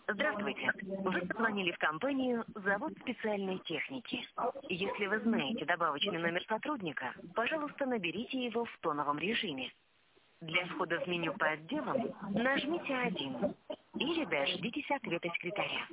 Здравствуйте. Вы позвонили в компанию «Завод специальной техники». Если вы знаете добавочный номер сотрудника, пожалуйста, наберите его в тоновом режиме. Для входа в меню по отделам нажмите 1 или дождитесь ответа секретаря.